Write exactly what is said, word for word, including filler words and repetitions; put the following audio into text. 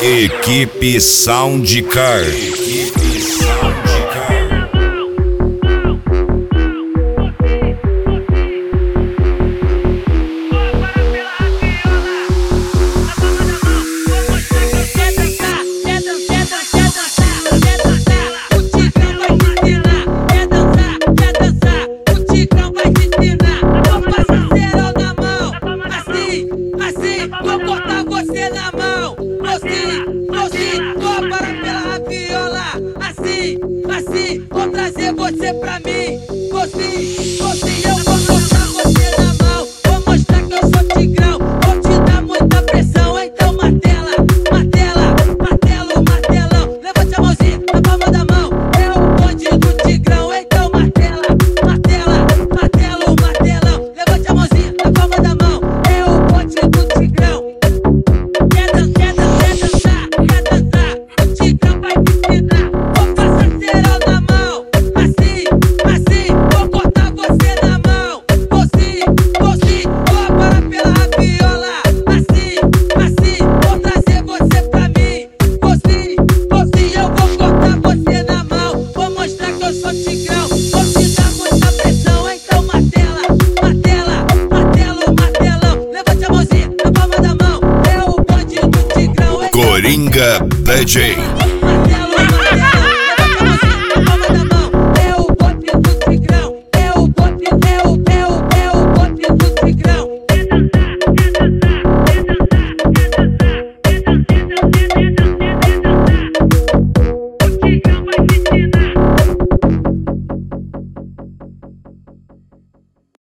Equipe Soundcar. Equipe Soundcar. Vou cortar você na mão, assim, assim, vou parar pela raviola, assim, assim, vou trazer você pra mim, assim, assim, eu vou cortar você na mão, vou mostrar que eu sou tigrão, vou te dar muita pressão, então martela, martela, martelo, martelão, levante a mãozinha na palma da mão, é o bonde do tigrão, então martela, martela, martelo, martelão, levante a mãozinha na palma da mão, é o bonde do tigrão. Coringa D J.